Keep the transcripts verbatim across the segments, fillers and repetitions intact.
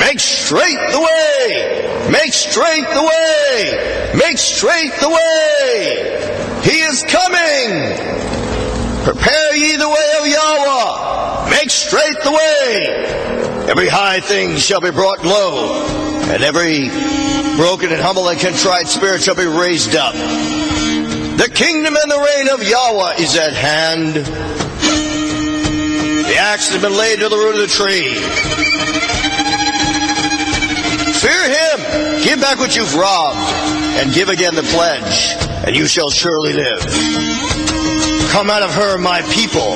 Make straight the way! Make straight the way! Make straight the way! He is coming! Prepare ye the way of Yahweh! Make straight the way! Every high thing shall be brought low, and every broken and humble and contrite spirit shall be raised up. The kingdom and the reign of Yahweh is at hand. The axe has been laid to the root of the tree. Fear him. Give back what you've robbed, and give again the pledge, and you shall surely live. Come out of her, my people.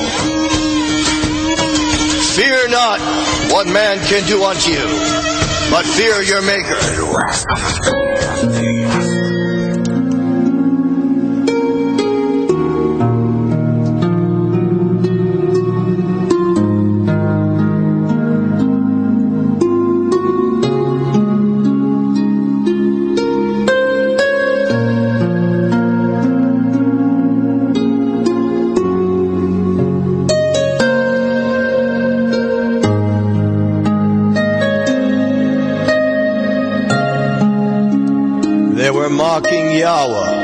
Fear not what man can do unto you, but fear your Maker. Mocking Yahweh.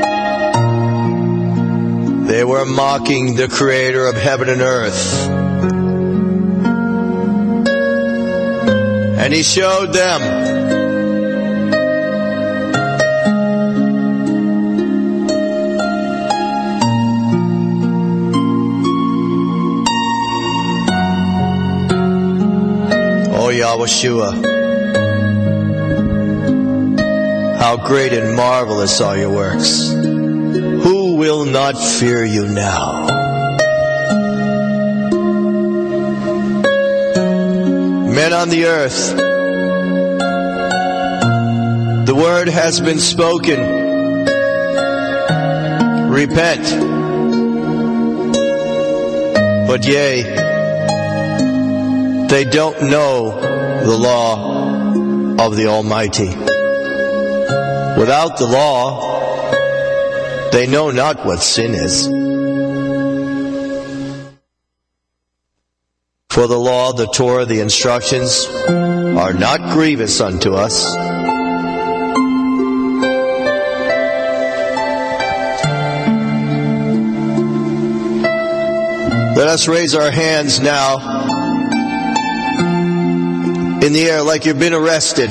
They were mocking the Creator of heaven and earth. And He showed them O Yahushua, how great and marvelous are your works. Who will not fear you now? Men on the earth, the word has been spoken. Repent. But yea, they don't know the law of the Almighty. Without the law, they know not what sin is. For the law, the Torah, the instructions are not grievous unto us. Let us raise our hands now in the air like you've been arrested.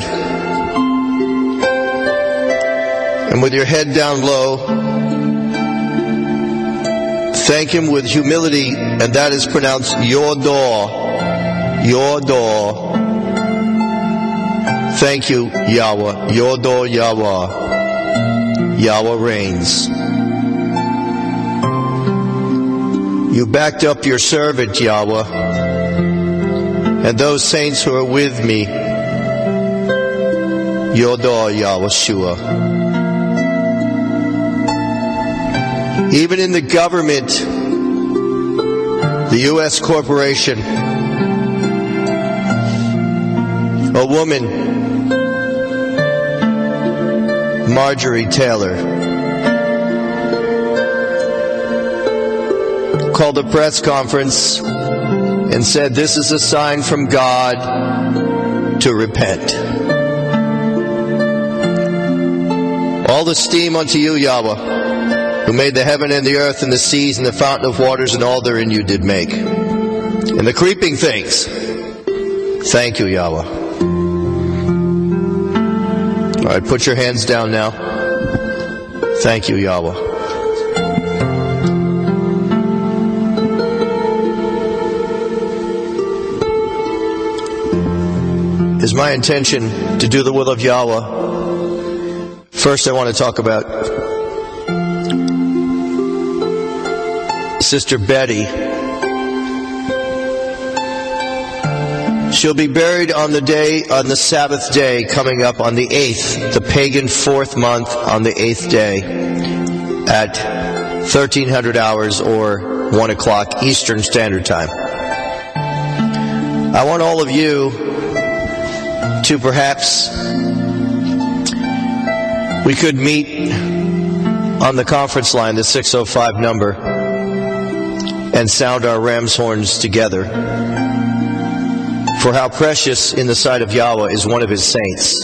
And with your head down low, thank Him with humility, and that is pronounced Yodor. Yodor. Thank you, Yahweh. Yodor Yahweh. Yahweh reigns. You backed up your servant, Yahweh, and those saints who are with me. Yodor Yahushua. Even in the government, the U S corporation, a woman, Marjorie Taylor, called a press conference and said, this is a sign from God to repent. All esteem unto you, Yahweh, who made the heaven and the earth and the seas and the fountain of waters and all therein you did make. And the creeping things. Thank you, Yahweh. All right, put your hands down now. Thank you, Yahweh. It's my intention to do the will of Yahweh. First, I want to talk about Sister Betty. She'll be buried on the day, on the Sabbath day coming up on the eighth, the pagan fourth month on the eighth day at thirteen hundred hours or one o'clock Eastern Standard Time. I want all of you to perhaps, we could meet on the conference line, the six oh five number, and sound our ram's horns together For how precious in the sight of Yahweh is one of his saints.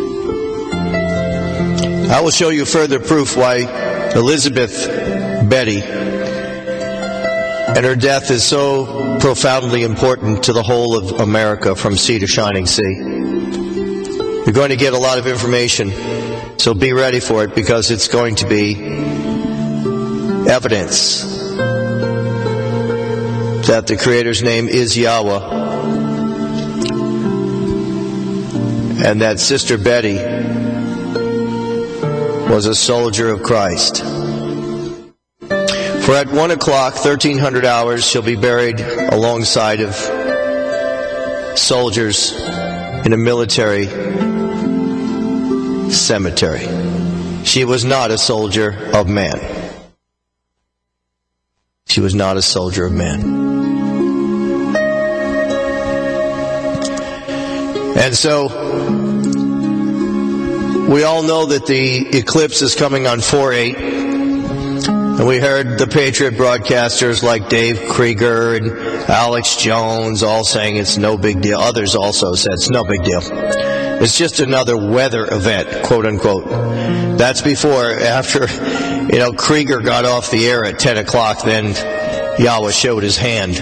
I will show you further proof why Elizabeth Betty and her death is so profoundly important to the whole of America from sea to shining sea. You're going to get a lot of information, so be ready for it, because it's going to be evidence that the Creator's name is Yahweh, and that Sister Betty was a soldier of Christ. For at one o'clock, thirteen hundred hours, she'll be buried alongside of soldiers in a military cemetery. She was not a soldier of man. She was not a soldier of man. And so, we all know that the eclipse is coming on four eight. And we heard the Patriot broadcasters like Dave Krieger and Alex Jones all saying it's no big deal. Others also said it's no big deal. It's just another weather event, quote unquote. That's before, after, you know, Krieger got off the air at ten o'clock, then Yahweh showed his hand.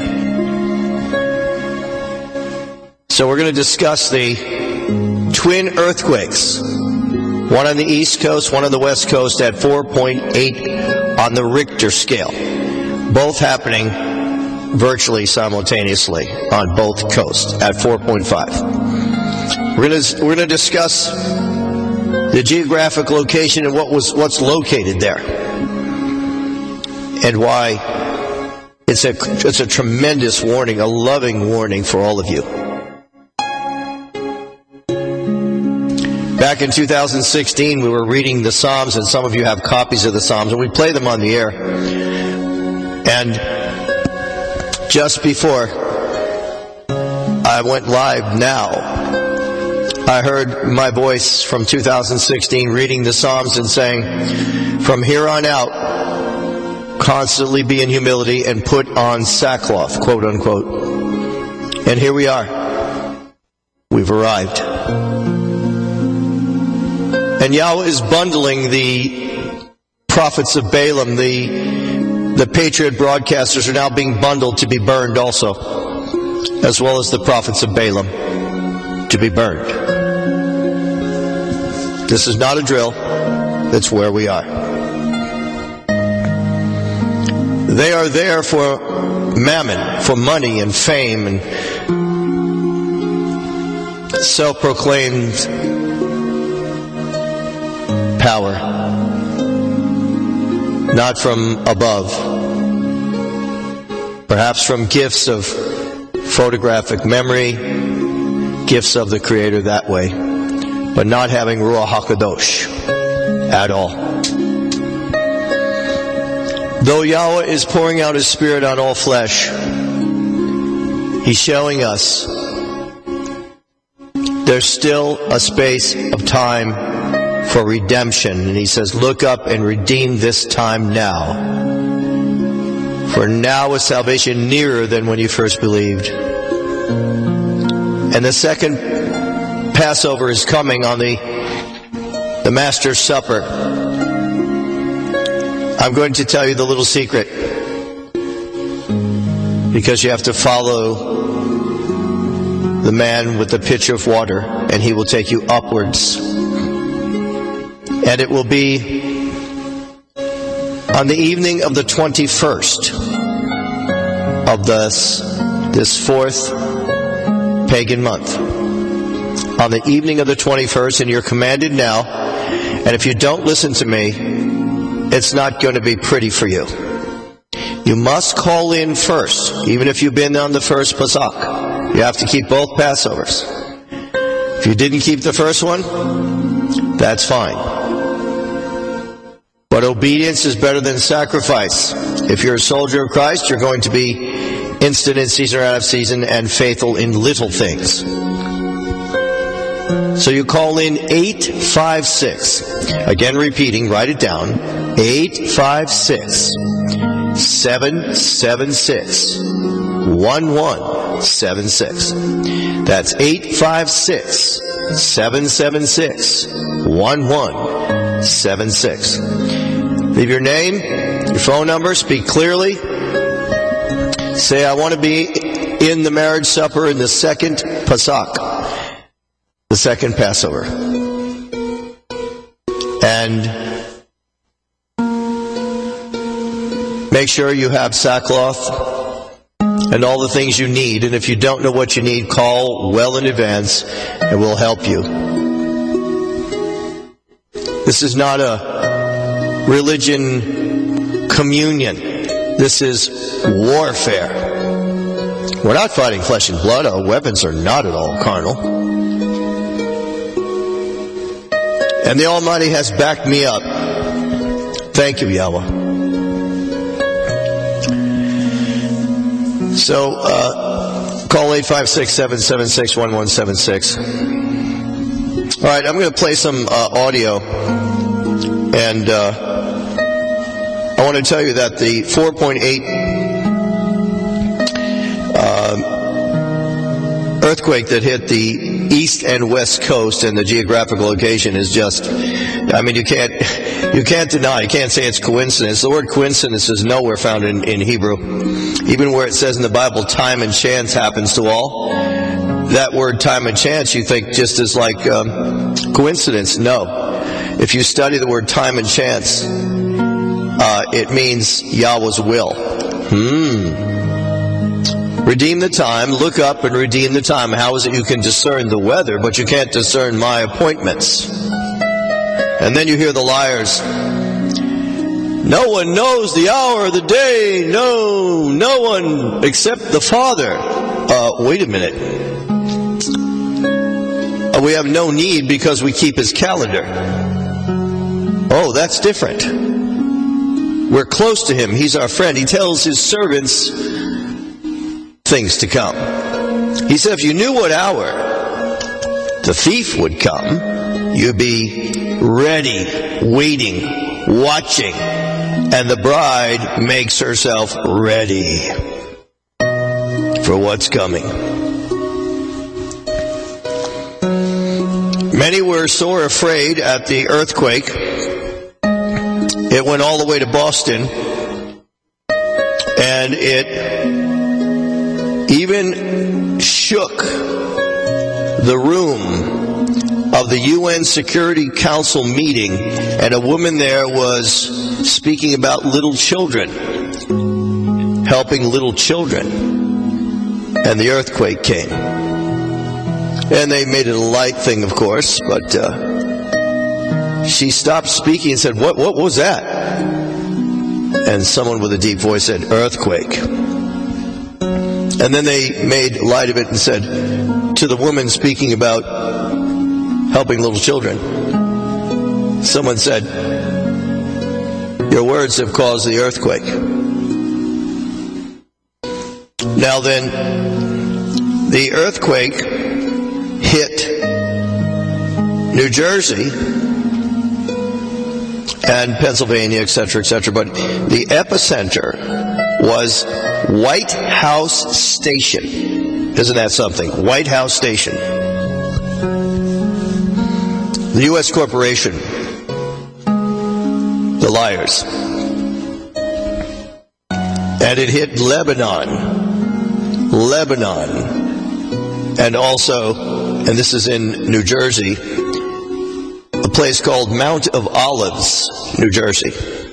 So we're going to discuss the twin earthquakes. One on the East Coast, one on the West Coast at four point eight on the Richter scale. Both happening virtually simultaneously on both coasts at four point five. We're going to we're going to discuss the geographic location and what was what's located there, and why it's a it's a tremendous warning, a loving warning for all of you. Back in two thousand sixteen, we were reading the Psalms, and some of you have copies of the Psalms, and we play them on the air. And just before I went live now, I heard my voice from two thousand sixteen reading the Psalms and saying, from here on out, constantly be in humility and put on sackcloth, quote unquote. And here we are. We've arrived. And Yahweh is bundling the prophets of Balaam. The, the Patriot broadcasters are now being bundled to be burned also, as well as the prophets of Balaam to be burned. This is not a drill. It's where we are. They are there for mammon, for money and fame and self-proclaimed power, not from above. Perhaps from gifts of photographic memory, gifts of the Creator that way, but not having Ruach HaKadosh at all. Though Yahweh is pouring out His Spirit on all flesh, He's showing us there's still a space of time for redemption. And He says, look up and redeem this time now. For now is salvation nearer than when you first believed. And the second Passover is coming on the, the Master's Supper. I'm going to tell you the little secret, because you have to follow the man with the pitcher of water, and he will take you upwards. And it will be on the evening of the twenty-first of this, this fourth pagan month. On the evening of the twenty-first, and you're commanded now, and if you don't listen to me, it's not going to be pretty for you. You must call in first, even if you've been on the first Pesach. You have to keep both Passovers. If you didn't keep the first one, that's fine. But obedience is better than sacrifice. If you're a soldier of Christ, you're going to be instant in season or out of season and faithful in little things. So you call in eight five six. Again repeating, write it down. eight five six, seven seven six, one one seven six. That's eight five six, seven seven six, one one seven six. Leave your name, your phone number, speak clearly. Say, I want to be in the marriage supper in the second Pesach, the second Passover. And make sure you have sackcloth and all the things you need. And if you don't know what you need, call well in advance and we'll help you. This is not a religion communion. This is warfare. We're not fighting flesh and blood. Our weapons are not at all carnal. And the Almighty has backed me up. Thank you, Yahweh. So, uh, call eight five six, seven seven six, one one seven six. All right, I'm going to play some uh, audio. And uh, I want to tell you that the four point eight uh, earthquake that hit the east and west coast and the geographical location is just, I mean, you can't you can't deny, you can't say it's coincidence. The word coincidence is nowhere found in, in Hebrew. Even where it says in the Bible, time and chance happens to all. That word time and chance, you think just as like um, coincidence. No. If you study the word time and chance, uh, it means Yahweh's will. Hmm. Redeem the time, look up and redeem the time. How is it you can discern the weather, but you can't discern my appointments? And then you hear the liars. No one knows the hour of the day. No, no one except the Father. Uh, wait a minute. Uh, we have no need because we keep His calendar. Oh, that's different. We're close to Him. He's our friend. He tells His servants things to come. He said if you knew what hour the thief would come, you'd be ready, waiting, watching. And the bride makes herself ready for what's coming. Many were sore afraid at the earthquake. It went all the way to Boston, and it even shook the room of the U N Security Council meeting, and a woman there was speaking about little children, helping little children, and the earthquake came. And they made it a light thing, of course, but uh, she stopped speaking and said, what, what was that? And someone with a deep voice said, earthquake. And then they made light of it and said, to the woman speaking about helping little children, someone said, your words have caused the earthquake. Now then, the earthquake hit New Jersey and Pennsylvania, et cetera, et cetera. But the epicenter was White House Station. Isn't that something? White House Station. The U S corporation. The liars. And it hit Lebanon. Lebanon. And also, and this is in New Jersey, a place called Mount of Olives, New Jersey.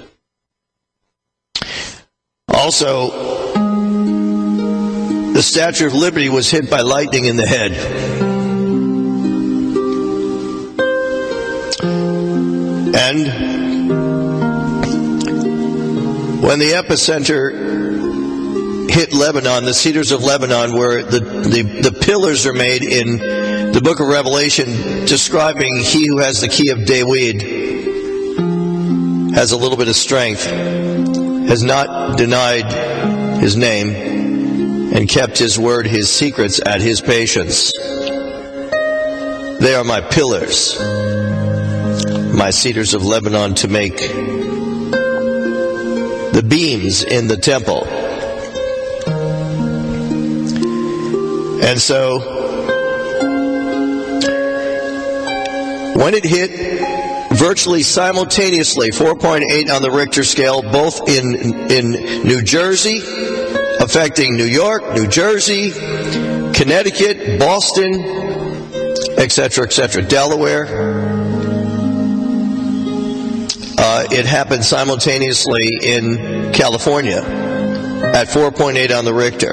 Also, the Statue of Liberty was hit by lightning in the head. And when the epicenter hit Lebanon, the cedars of Lebanon, where the, the, the pillars are made in the book of Revelation, describing he who has the key of David, has a little bit of strength, has not denied his name, and kept his word, his secrets at his patience. They are my pillars, my cedars of Lebanon, to make the beams in the temple. And so when it hit virtually simultaneously, four point eight on the Richter scale, both in, in New Jersey, affecting New York, New Jersey, Connecticut, Boston, et cetera, et cetera, Delaware. Uh, it happened simultaneously in California at four point eight on the Richter.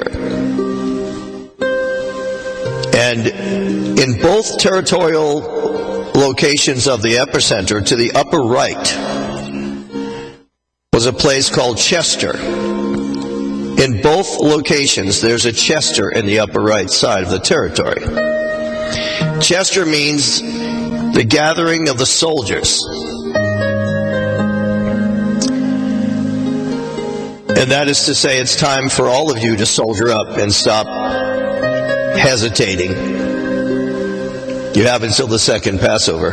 And in both territorial locations of the epicenter, to the upper right was a place called Chester. In both locations, there's a Chester in the upper right side of the territory. Chester means the gathering of the soldiers. And that is to say, it's time for all of you to soldier up and stop hesitating. You have until the second Passover.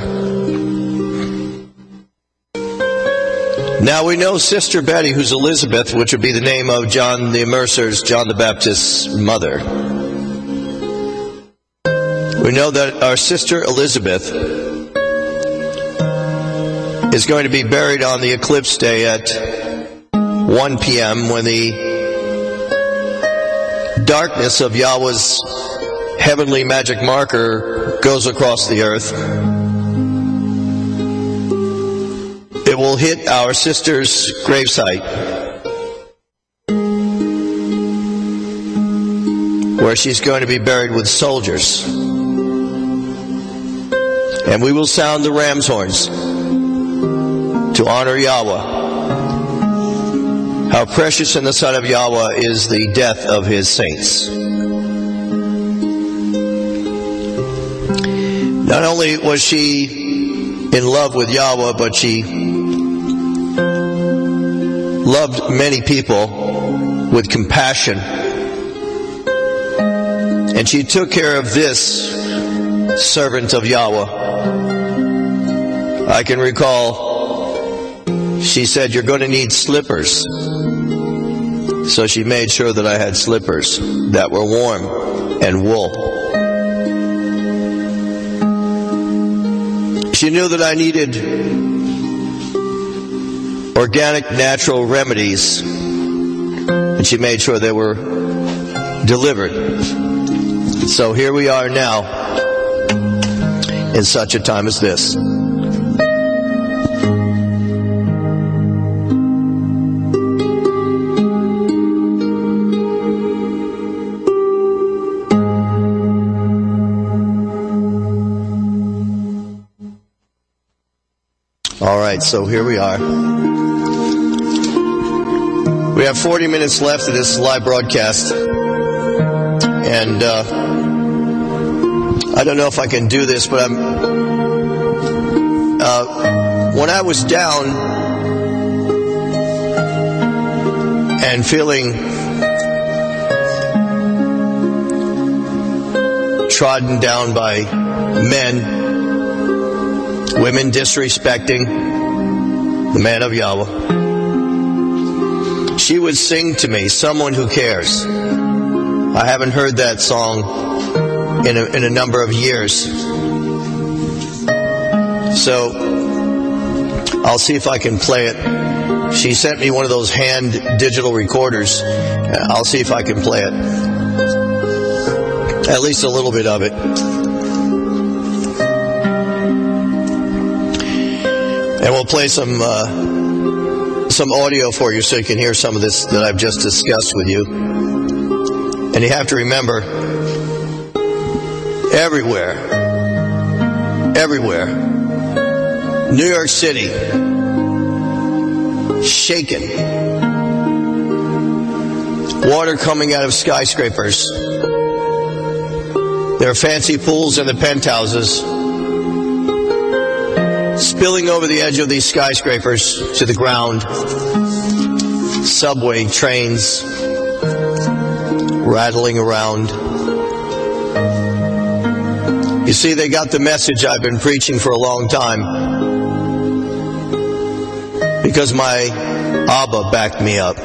Now we know Sister Betty, who's Elizabeth, which would be the name of John the Immerser's, John the Baptist's mother. We know that our sister Elizabeth is going to be buried on the eclipse day at one p.m. when the darkness of Yahweh's heavenly magic marker goes across the earth. It will hit our sister's gravesite, where she's going to be buried with soldiers. And we will sound the ram's horns to honor Yahweh. How precious in the sight of Yahweh is the death of his saints. Not only was she in love with Yahweh, but she loved many people with compassion. And she took care of this servant of Yahweh. I can recall she said, "You're going to need slippers." So she made sure that I had slippers that were warm and wool. She knew that I needed organic, natural remedies, and she made sure they were delivered. So here we are now in such a time as this. All right, so here we are. We have forty minutes left of this live broadcast. And uh, I don't know if I can do this, but I'm... Uh, when I was down and feeling trodden down by men, women disrespecting the man of Yahweh, she would sing to me, "Someone Who Cares." I haven't heard that song in a, in a number of years. So I'll see if I can play it. She sent me one of those hand digital recorders. I'll see if I can play it. At least a little bit of it. And we'll play some uh, some audio for you so you can hear some of this that I've just discussed with you. And you have to remember, everywhere, everywhere, New York City, shaken, water coming out of skyscrapers. There are fancy pools in the penthouses, spilling over the edge of these skyscrapers to the ground. Subway trains rattling around. You see, they got the message I've been preaching for a long time, because my Abba backed me up.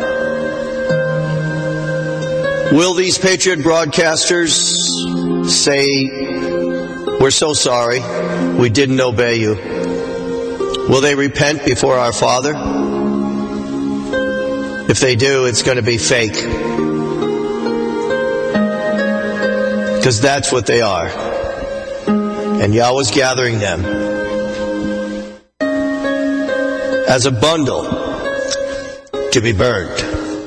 Will these patriot broadcasters say we're so sorry. We didn't obey you. Will they repent before our Father? If they do, it's going to be fake. Because that's what they are. And Yahweh's gathering them as a bundle to be burned.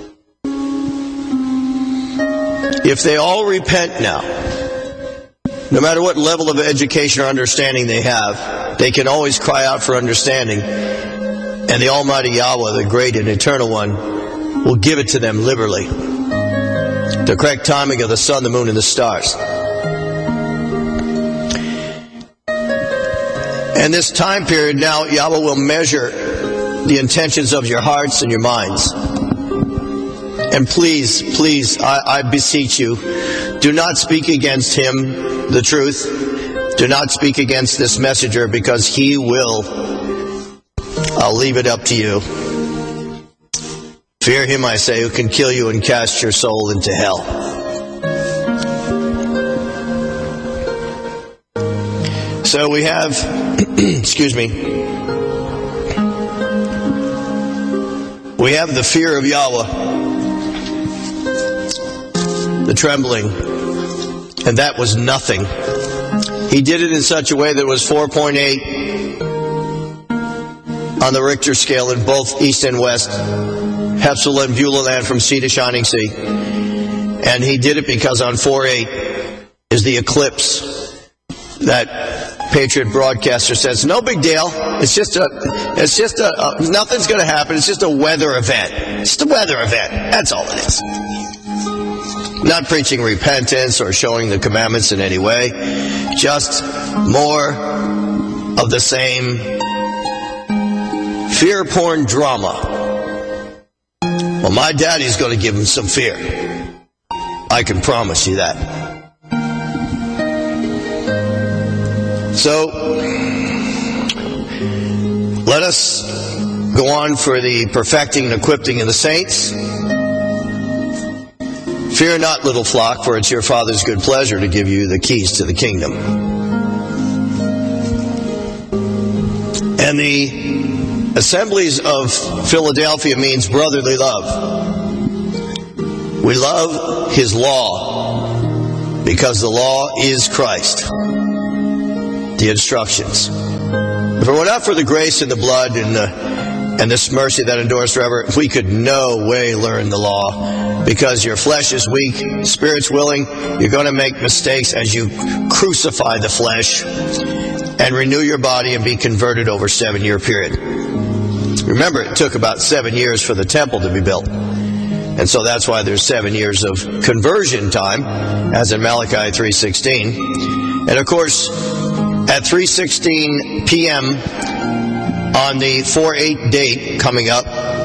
If they all repent now, no matter what level of education or understanding they have, they can always cry out for understanding. And the Almighty Yahweh, the great and eternal one, will give it to them liberally. The correct timing of the sun, the moon, and the stars. And this time period now, Yahweh will measure the intentions of your hearts and your minds. And please, please, I, I beseech you, do not speak against him, the truth. Do not speak against this messenger, because he will, I'll leave it up to you. Fear him, I say, who can kill you and cast your soul into hell. So we have, excuse me, we have the fear of Yahweh, the trembling, and that was nothing. He did it in such a way that it was four point eight on the Richter scale in both east and west, Hephzibah and Beulah land from sea to shining sea. And he did it because on four eight is the eclipse that Patriot broadcaster says, no big deal. It's just a, it's just a, uh, nothing's going to happen. It's just a weather event. It's just a weather event. That's all it is. Not preaching repentance or showing the commandments in any way. Just more of the same fear porn drama. Well, my daddy's going to give him some fear. I can promise you that. So, let us go on for the perfecting and equipping of the saints. Fear not, little flock, for it's your Father's good pleasure to give you the keys to the kingdom. And the Assemblies of Philadelphia means brotherly love. We love his law because the law is Christ. The instructions. If it were not for the grace and the blood and the, and this mercy that endures forever, we could no way learn the law, because your flesh is weak, spirit's willing. You're going to make mistakes as you crucify the flesh and renew your body and be converted over a seven-year period. Remember, it took about seven years for the temple to be built. And so that's why there's seven years of conversion time, as in Malachi three sixteen. And of course, at three sixteen p.m. on the four eight date coming up,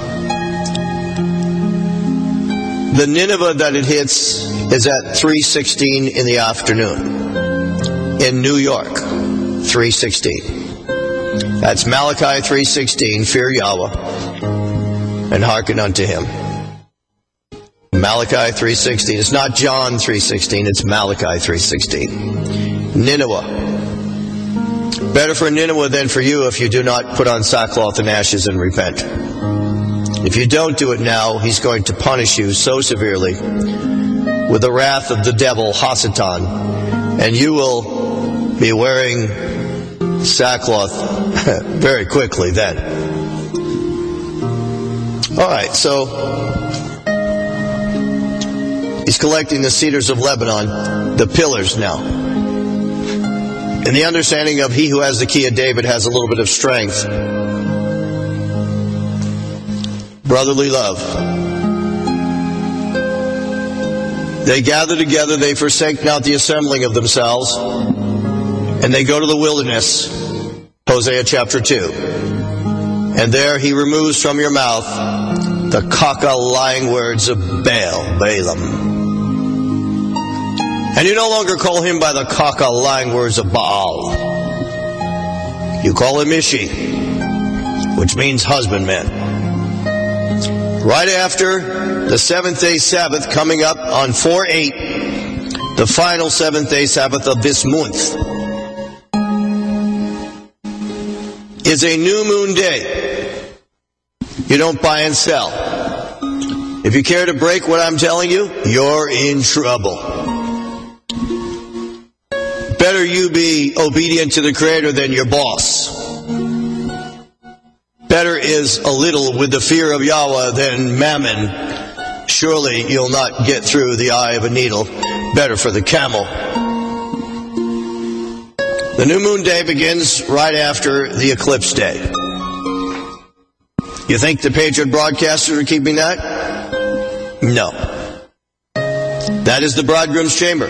the Nineveh that it hits is at three sixteen in the afternoon in New York. three sixteen. That's Malachi three sixteen. Fear Yahweh and hearken unto him. Malachi three sixteen. It's not John three sixteen. It's Malachi three sixteen. Nineveh. Better for Nineveh than for you if you do not put on sackcloth and ashes and repent. If you don't do it now, he's going to punish you so severely with the wrath of the devil, Hasatan, and you will be wearing sackcloth very quickly then. All right, so he's collecting the cedars of Lebanon, the pillars now. And the understanding of he who has the key of David has a little bit of strength. Brotherly love. They gather together, they forsake not the assembling of themselves, and they go to the wilderness, Hosea chapter two. And there he removes from your mouth the caca lying words of Baal, Balaam. And you no longer call him by the caca lying words of Baal. You call him Ishi, which means husbandman. Right after the seventh day Sabbath coming up on four eight, the final seventh day Sabbath of this month, is a new moon day. You don't buy and sell. If you care to break what I'm telling you, you're in trouble. Better you be obedient to the Creator than your boss. Better is a little with the fear of Yahweh than mammon. Surely you'll not get through the eye of a needle. Better for the camel. The new moon day begins right after the eclipse day. You think the Patriot broadcasters are keeping that? No. That is the bridegroom's chamber.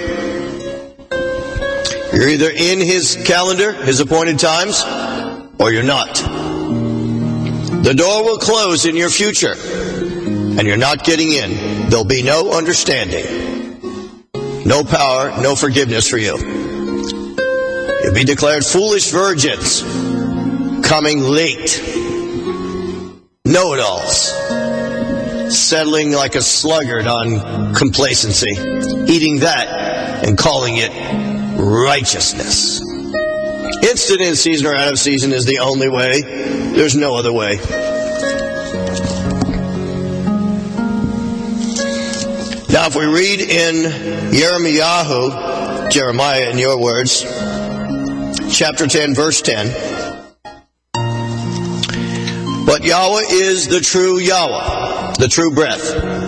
You're either in his calendar, his appointed times, or you're not. The door will close in your future, and you're not getting in. There'll be no understanding, no power, no forgiveness for you. You'll be declared foolish virgins, coming late, know-it-alls, settling like a sluggard on complacency, eating that and calling it righteousness. Instant in season or out of season is the only way. There's no other way. Now, if we read in Yirmiyahu, Jeremiah in your words, chapter ten, verse ten, but Yahweh is the true Yahweh, the true breath.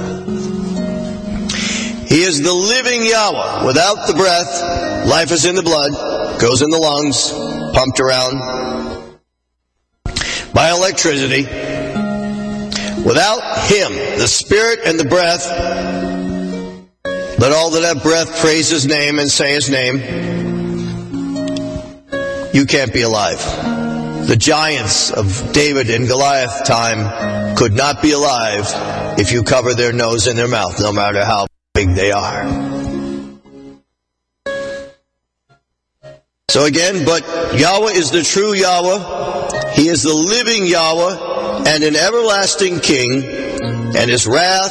He is the living Yahweh. Without the breath, life is in the blood, goes in the lungs, pumped around by electricity. Without Him, the Spirit and the breath, let all that have breath praise His name and say His name. You can't be alive. The giants of David and Goliath time could not be alive if you cover their nose and their mouth, no matter how big they are. So again, but Yahweh is the true Yahweh. He is the living Yahweh and an everlasting King. And His wrath,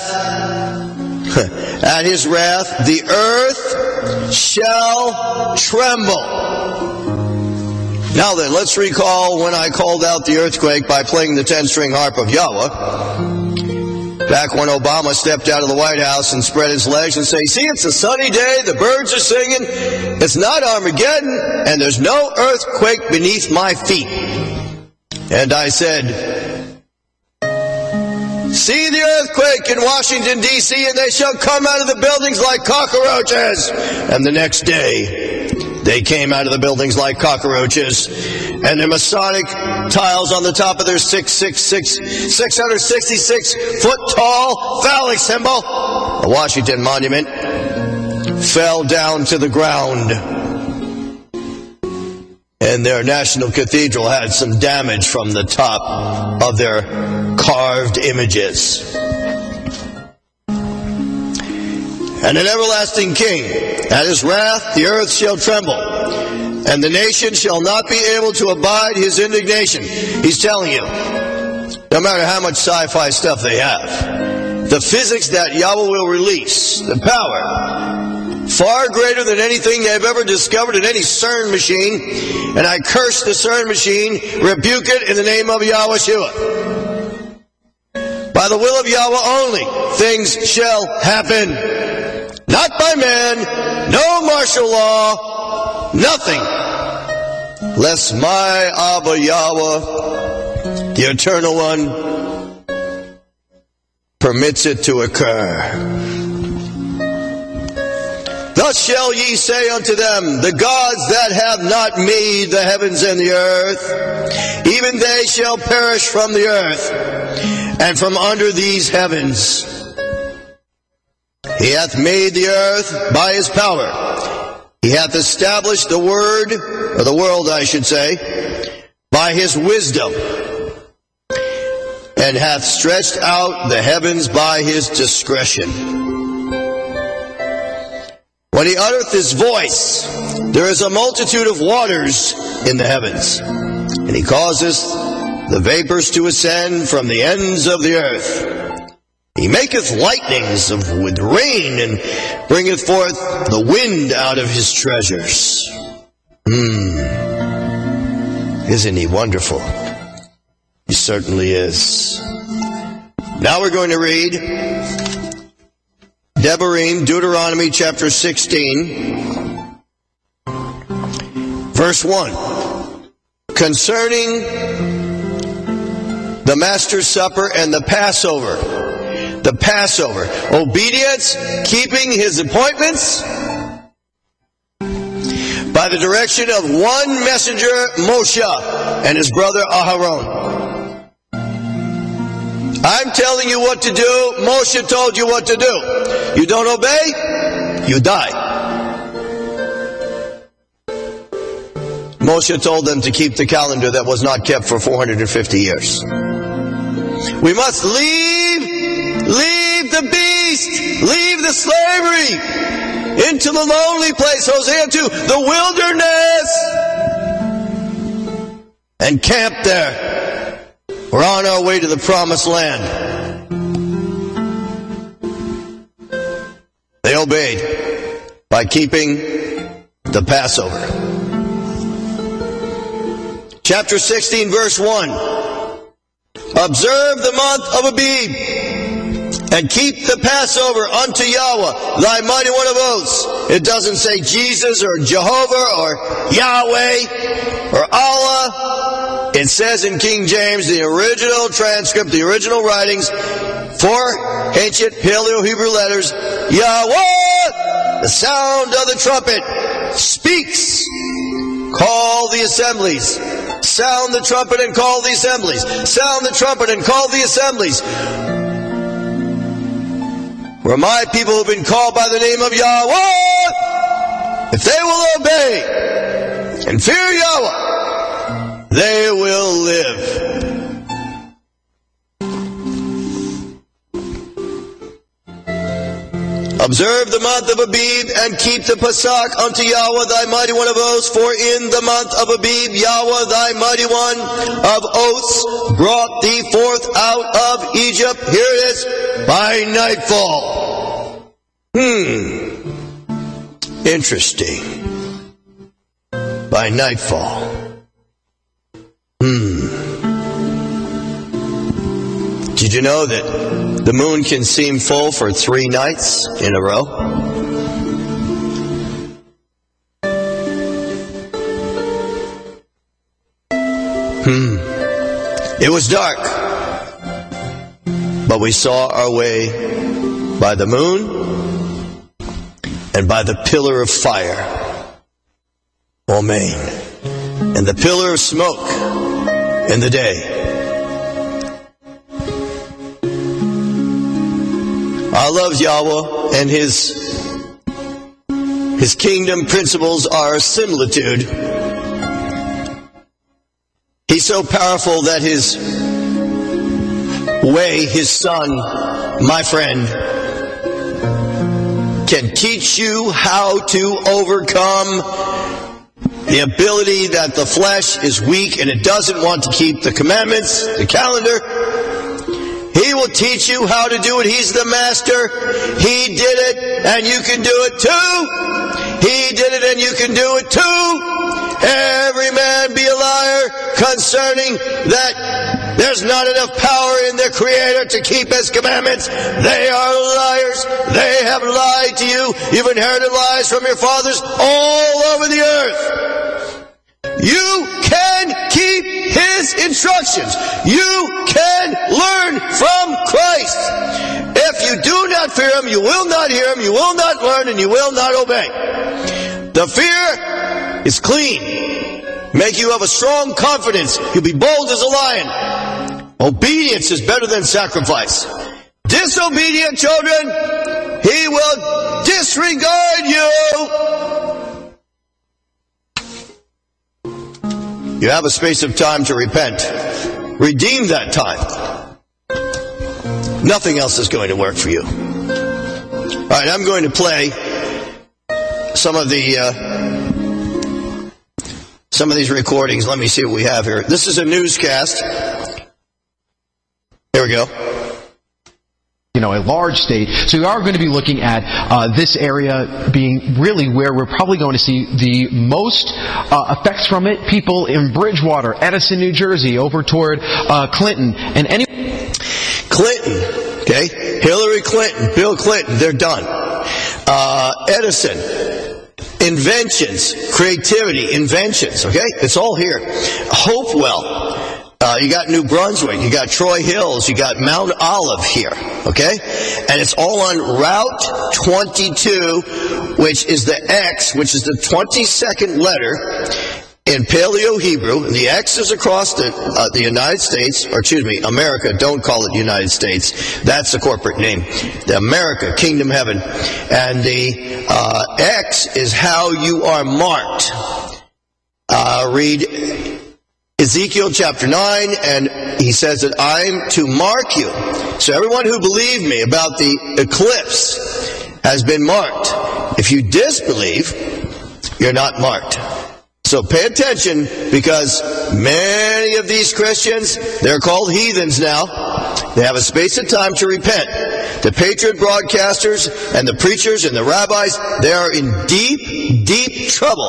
at His wrath, the earth shall tremble. Now then, let's recall when I called out the earthquake by playing the ten-string harp of Yahweh. Back when Obama stepped out of the White House and spread his legs and said, see, it's a sunny day, the birds are singing, it's not Armageddon, and there's no earthquake beneath my feet. And I said, see the earthquake in Washington, D C, and they shall come out of the buildings like cockroaches. And the next day, they came out of the buildings like cockroaches, and their Masonic tiles on the top of their six six six, six hundred sixty-six foot tall phallic symbol, the Washington Monument, fell down to the ground. And their national cathedral had some damage from the top of their carved images. And an everlasting King, at His wrath the earth shall tremble, and the nation shall not be able to abide His indignation. He's telling you, no matter how much sci-fi stuff they have, the physics that Yahweh will release, the power, far greater than anything they've ever discovered in any CERN machine, and I curse the CERN machine, rebuke it in the name of Yahushua. By the will of Yahweh only, things shall happen. Not by man, no martial law, nothing, lest my Abba Yahweh, the Eternal One, permits it to occur. Thus shall ye say unto them, the gods that have not made the heavens and the earth, even they shall perish from the earth, and from under these heavens. He hath made the earth by His power. He hath established the word, or the world I should say, by His wisdom, and hath stretched out the heavens by His discretion. When He uttereth His voice, there is a multitude of waters in the heavens, and He causeth the vapors to ascend from the ends of the earth. He maketh lightnings of, with rain, and bringeth forth the wind out of His treasures. Hmm. Isn't He wonderful? certainly is. Now we're going to read Devarim, Deuteronomy chapter sixteen, verse one. Concerning the Master's Supper and the Passover. The Passover. Obedience, keeping his appointments by the direction of one messenger, Moshe, and his brother Aharon. I'm telling you what to do. Moshe told you what to do. You don't obey, you die. Moshe told them to keep the calendar that was not kept for four hundred fifty years. We must leave, leave the beast, leave the slavery, into the lonely place, Hosea two, the wilderness, and camp there. We're on our way to the promised land. They obeyed by keeping the Passover. Chapter sixteen, verse one. Observe the month of Abib, and keep the Passover unto Yahweh, thy mighty one of oaths. It doesn't say Jesus or Jehovah or Yahweh or Allah. It says in King James, the original transcript, the original writings, four ancient Paleo-Hebrew letters, Yahweh, the sound of the trumpet, speaks. Call the assemblies. Sound the trumpet and call the assemblies. Sound the trumpet and call the assemblies. Where my people have been called by the name of Yahweh, if they will obey and fear Yahweh, they will live. Observe the month of Abib and keep the Pesach unto Yahweh thy mighty one of oaths. For in the month of Abib Yahweh thy mighty one of oaths brought thee forth out of Egypt. Here it is, by nightfall. Hmm. Interesting. By nightfall. Hmm. Did you know that the moon can seem full for three nights in a row? Hmm. It was dark, but we saw our way by the moon and by the pillar of fire, Amen, and the pillar of smoke in the day. I love Yahweh, and his his kingdom principles are similitude. He's so powerful that his way, his son, my friend, can teach you how to overcome the ability that the flesh is weak and it doesn't want to keep the commandments, the calendar. He will teach you how to do it. He's the master. He did it, and you can do it too. He did it, and you can do it too. Every man be a liar concerning that there's not enough power in the Creator to keep His commandments. They are liars. They have lied to you. You've inherited lies from your fathers all over the earth. You can keep His instructions. You can learn from Christ. If you do not fear Him, you will not hear Him, you will not learn, and you will not obey. The fear is clean. Make you have a strong confidence. You'll be bold as a lion. Obedience is better than sacrifice. Disobedient children, He will disregard you. You have a space of time to repent. Redeem that time. Nothing else is going to work for you. All right, I'm going to play some of the uh, some of these recordings. Let me see what we have here. This is a newscast. Here we go. you know, a large state. So we are going to be looking at uh, this area being really where we're probably going to see the most uh, effects from it. People in Bridgewater, Edison, New Jersey, over toward uh, Clinton, and any... Clinton, okay? Hillary Clinton, Bill Clinton, they're done. Uh, Edison, inventions, creativity, inventions, okay? It's all here. Hopewell. Uh, you got New Brunswick, you got Troy Hills, you got Mount Olive here, okay? And it's all on Route twenty-two, which is the X, which is the twenty-second letter in Paleo-Hebrew. The X is across the, uh, the United States, or excuse me, America. Don't call it United States. That's the corporate name. The America, Kingdom Heaven. And the uh, X is how you are marked. Uh, read Ezekiel chapter nine, and he says that I'm to mark you. So everyone who believed me about the eclipse has been marked. If you disbelieve, you're not marked. So pay attention, because many of these Christians, they're called heathens now. They have a space of time to repent. The Patriot broadcasters and the preachers and the rabbis, they are in deep, deep trouble.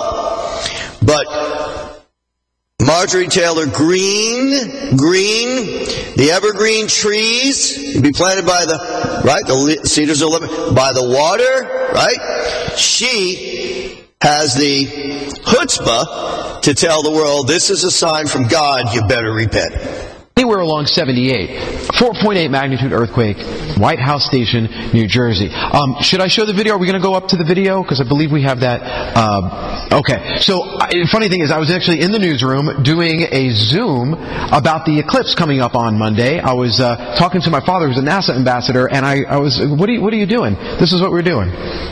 But Marjorie Taylor Greene, Green, the evergreen trees to be planted by the, right, the cedars of Lebanon, by the water, right? She has the chutzpah to tell the world, this is a sign from God, you better repent. Anywhere along seventy-eight, four point eight magnitude earthquake, White House Station, New Jersey. Um, should I show the video? Are we going to go up to the video? Because I believe we have that. Uh, okay. So, I, funny thing is, I was actually in the newsroom doing a Zoom about the eclipse coming up on Monday. I was uh, talking to my father, who's a NASA ambassador, and I, I was, what are you, what are you doing? This is what we're doing.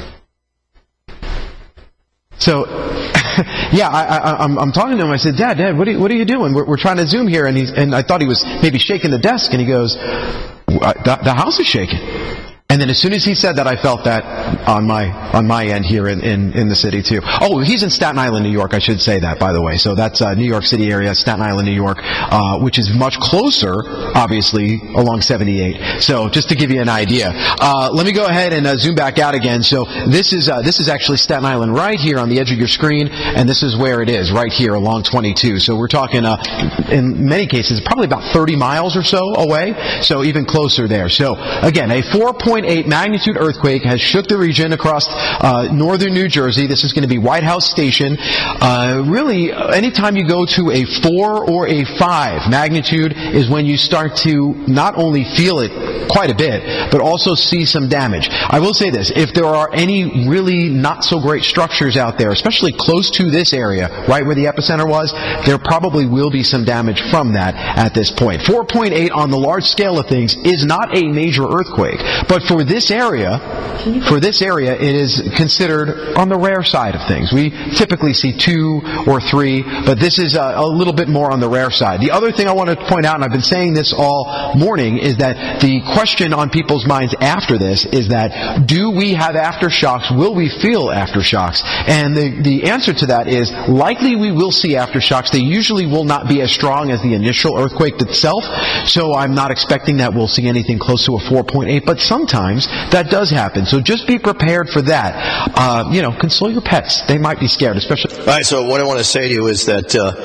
So, yeah, I, I, I'm, I'm talking to him. I said, Dad, Dad, what are you, what are you doing? We're, we're trying to Zoom here. And he's, and I thought he was maybe shaking the desk. And he goes, the, the house is shaking. And then as soon as he said that, I felt that on my on my end here in, in, in the city too. Oh, he's in Staten Island, New York. I should say that, by the way. So that's uh, New York City area, Staten Island, New York, uh, which is much closer, obviously, along seventy-eight. So just to give you an idea, uh, let me go ahead and uh, zoom back out again. So this is uh, this is actually Staten Island right here on the edge of your screen, and this is where it is right here along twenty-two. So we're talking, uh, in many cases, probably about thirty miles or so away. So even closer there. So again, a four point eight magnitude earthquake has shook the region across uh, northern New Jersey. This is going to be White House Station. Uh, really, anytime you go to a four or a five magnitude is when you start to not only feel it quite a bit, but also see some damage. I will say this, if there are any really not so great structures out there, especially close to this area, right where the epicenter was, there probably will be some damage from that at this point. four point eight on the large scale of things is not a major earthquake, but for this area, for this area, it is considered on the rare side of things. We typically see two or three, but this is a, a little bit more on the rare side. The other thing I want to point out, and I've been saying this all morning, is that the question on people's minds after this is that, do we have aftershocks? Will we feel aftershocks? And the, the answer to that is, likely we will see aftershocks. They usually will not be as strong as the initial earthquake itself, so I'm not expecting that we'll see anything close to a four point eight, but sometimes that does happen. So just be prepared for that. Uh, you know, console your pets. They might be scared, especially... All right, so what I want to say to you is that uh,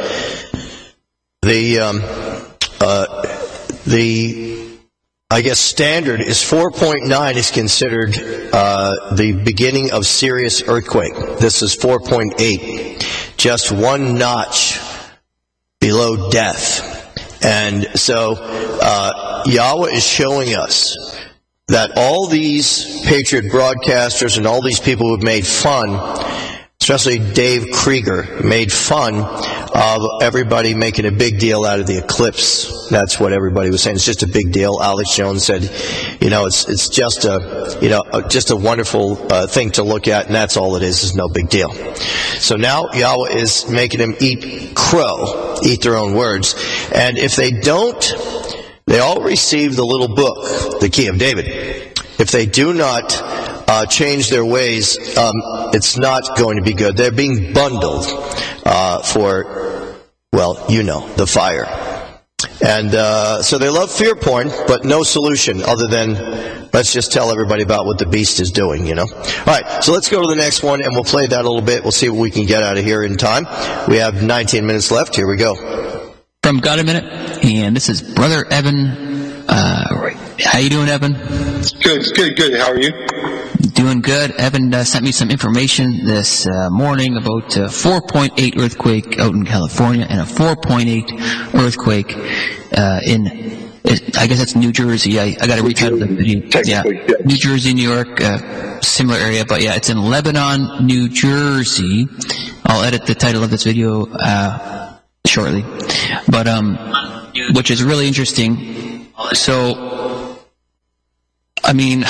the, um, uh, the, I guess, standard is four point nine is considered uh, the beginning of serious earthquake. This is four point eight, just one notch below death. And so uh, Yahweh is showing us that all these Patriot broadcasters and all these people who've made fun, especially Dave Krieger, made fun of everybody making a big deal out of the eclipse. That's what everybody was saying. It's just a big deal. Alex Jones said, you know, it's it's just a, you know, just a wonderful uh, thing to look at, and that's all it is, is no big deal. So now Yahweh is making them eat crow, eat their own words. And if they don't, they all receive the little book, the Key of David. If they do not uh, change their ways, um, it's not going to be good. They're being bundled uh, for, well, you know, the fire. And uh, so they love fear porn, but no solution other than let's just tell everybody about what the beast is doing, you know. All right, so let's go to the next one, and we'll play that a little bit. We'll see what we can get out of here in time. We have nineteen minutes left. Here we go. From God a Minute, and this is Brother Evan. Uh, how you doing, Evan? Good, good, good. How are you? Doing good. Evan uh, sent me some information this uh, morning about a four point eight earthquake out in California and a four point eight earthquake uh, in, I guess that's New Jersey. I, I got to reach out to the video. Yeah. yeah, New Jersey, New York, uh, similar area, but yeah, it's in Lebanon, New Jersey. I'll edit the title of this video uh, shortly, but um, which is really interesting. So, I mean,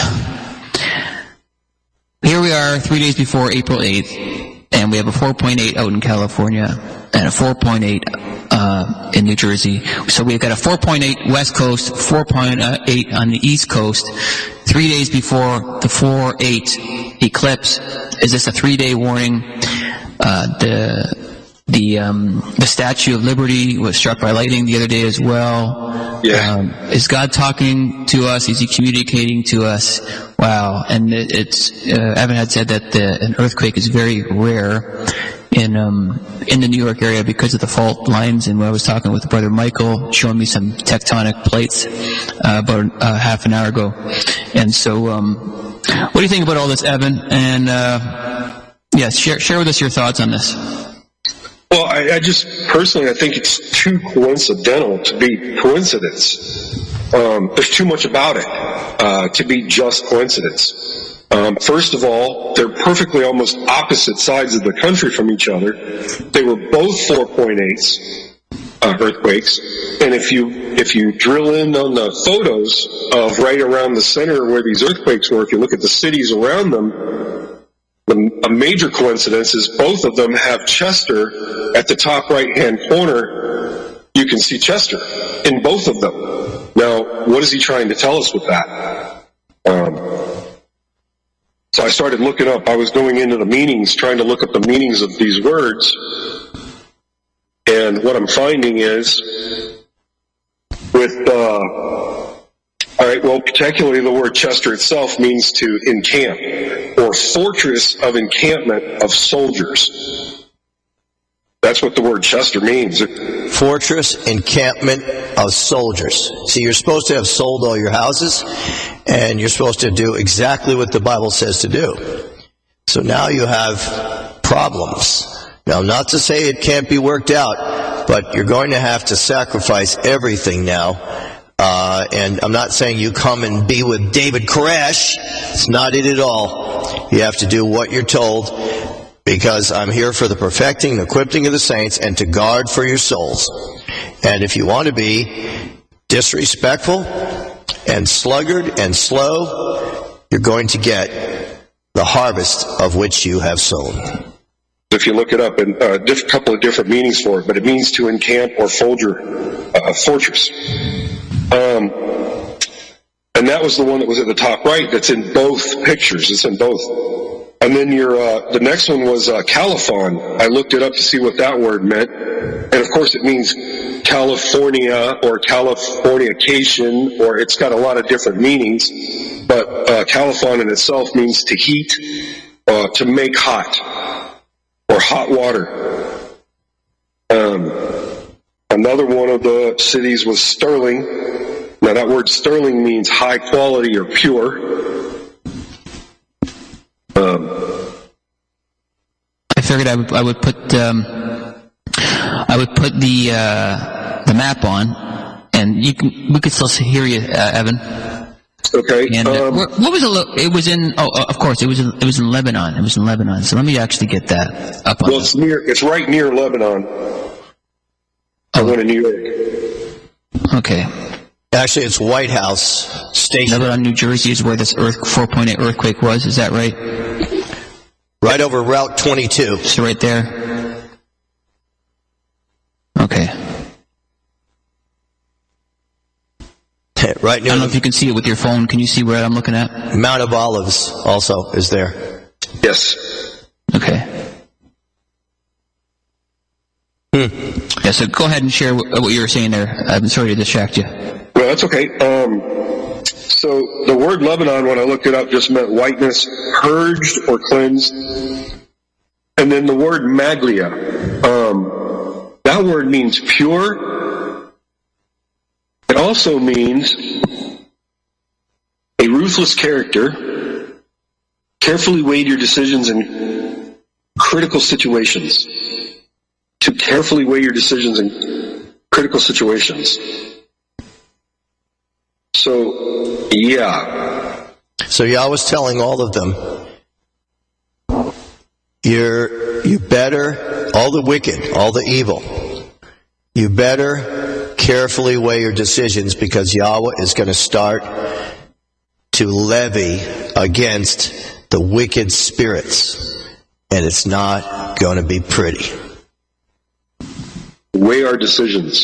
here we are three days before April eighth, and we have a four point eight out in California and a four point eight uh, in New Jersey. So we've got a four point eight West Coast, four point eight on the East Coast, three days before the four eight eclipse. Is this a three-day warning? Uh, the the um, the Statue of Liberty was struck by lightning the other day as well. Yeah. Um, is God talking to us? Is He communicating to us? Wow. And it, it's uh, Evan had said that the, an earthquake is very rare in um, in the New York area because of the fault lines. And when I was talking with Brother Michael, showing me some tectonic plates uh, about uh, half an hour ago. And so, um, what do you think about all this, Evan? And uh, yes, share share with us your thoughts on this. Well, I, I just personally, I think it's too coincidental to be coincidence. Um, there's too much about it uh, to be just coincidence. Um, first of all, they're perfectly almost opposite sides of the country from each other. They were both four point eights uh, earthquakes, and if you if you drill in on the photos of right around the center where these earthquakes were, if you look at the cities around them. A major coincidence is both of them have Chester at the top right-hand corner. You can see Chester in both of them. Now, what is he trying to tell us with that? Um, so I started looking up. I was going into the meanings, trying to look up the meanings of these words. And what I'm finding is with... Uh, All right, well, particularly the word Chester itself means to encamp, or fortress of encampment of soldiers. That's what the word Chester means. Fortress, encampment of soldiers. See, you're supposed to have sold all your houses, and you're supposed to do exactly what the Bible says to do. So now you have problems. Now, not to say it can't be worked out, but you're going to have to sacrifice everything now. Uh, and I'm not saying you come and be with David Koresh. It's not it at all. You have to do what you're told, because I'm here for the perfecting and equipping of the saints and to guard for your souls. And if you want to be disrespectful and sluggard and slow, you're going to get the harvest of which you have sown. If you look it up, and a uh, couple of different meanings for it, but it means to encamp or soldier, uh, fortress. Um, and that was the one that was at the top right. That's in both pictures. It's in both. And then your uh, the next one was uh, Caliphon. I looked it up to see what that word meant, and of course it means California or Californication, or it's got a lot of different meanings. But uh, Caliphon in itself means to heat, uh, to make hot, or hot water. Um, another one of the cities was Sterling. Now that word sterling means high quality or pure. Um, I figured I would, I would put um, I would put the uh, the map on, and you can we could still hear you, uh, Evan. Okay. And uh, um, what was it? It was in. Oh, of course, it was. In, it was in Lebanon. It was in Lebanon. So let me actually get that up on. Well, it's near. It's right near Lebanon. I went to New York. Okay. Actually, it's White House Station. Lebanon, New Jersey is where this earth four point eight earthquake was. Is that right? Right over Route twenty-two. So right there. Okay. Right near. I don't know if you can see it with your phone. Can you see where I'm looking at? Mount of Olives also is there. Yes. Okay. Hmm. Yeah, so go ahead and share what, what you were saying there. I'm sorry to distract you. Well, that's okay. Um, so the word Lebanon, when I looked it up, just meant whiteness, purged or cleansed. And then the word maglia, um, that word means pure. It also means a ruthless character, carefully weighed your decisions in critical situations. To carefully weigh your decisions in critical situations. So, yeah. So Yahweh's telling all of them, you're, you better, all the wicked, all the evil, you better carefully weigh your decisions, because Yahweh is going to start to levy against the wicked spirits, and it's not going to be pretty. Weigh our decisions.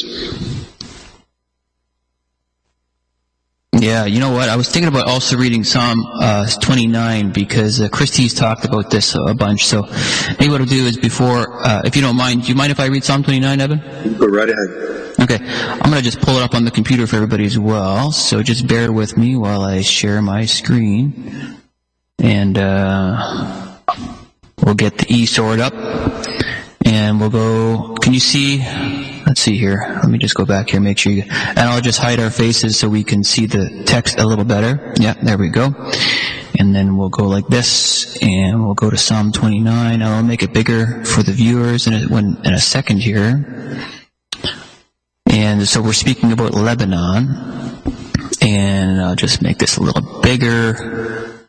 Yeah, you know what? I was thinking about also reading Psalm uh, twenty-nine, because uh, Christie's talked about this a bunch. So maybe what I'll do is before, uh, if you don't mind, do you mind if I read Psalm twenty-nine, Evan? Go right ahead. Okay. I'm going to just pull it up on the computer for everybody as well. So just bear with me while I share my screen. And uh, we'll get the e-sword up. And we'll go, can you see, let's see here, let me just go back here, make sure you, and I'll just hide our faces so we can see the text a little better. Yeah, there we go. And then we'll go like this, and we'll go to Psalm twenty-nine. I'll make it bigger for the viewers in a, when, in a second here. And so we're speaking about Lebanon, and I'll just make this a little bigger.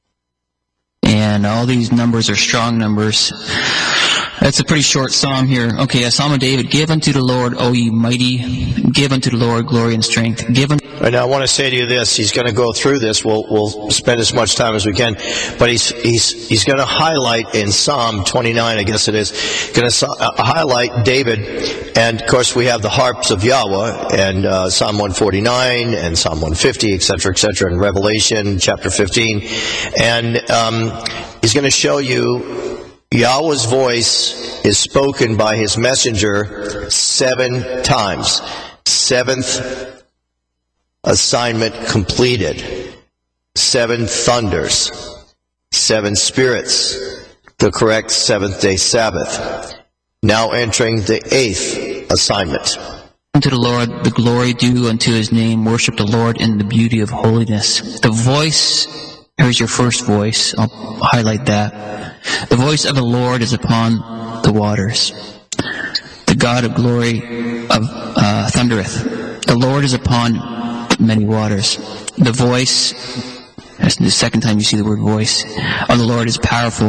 And all these numbers are strong numbers. That's a pretty short psalm here. Okay, a psalm of David. Give unto the Lord, O ye mighty. Give unto the Lord glory and strength. Give unto... And I want to say to you this. He's going to go through this. We'll, we'll spend as much time as we can. But he's, he's, he's going to highlight in Psalm twenty-nine, I guess it is, going to uh, highlight David. And, of course, we have the harps of Yahweh, and uh, Psalm one forty-nine, and Psalm one fifty, et cetera, et cetera, and Revelation chapter fifteen. And um, he's going to show you Yahweh's voice is spoken by his messenger seven times. Seventh assignment completed. Seven thunders. Seven spirits. The correct seventh day Sabbath. Now entering the eighth assignment. Unto the Lord the glory due unto his name. Worship the Lord in the beauty of holiness. The voice, here's your first voice. I'll highlight that. The voice of the Lord is upon the waters. The God of glory of uh, thundereth. The Lord is upon many waters. The voice, that's the second time you see the word voice, of the Lord is powerful.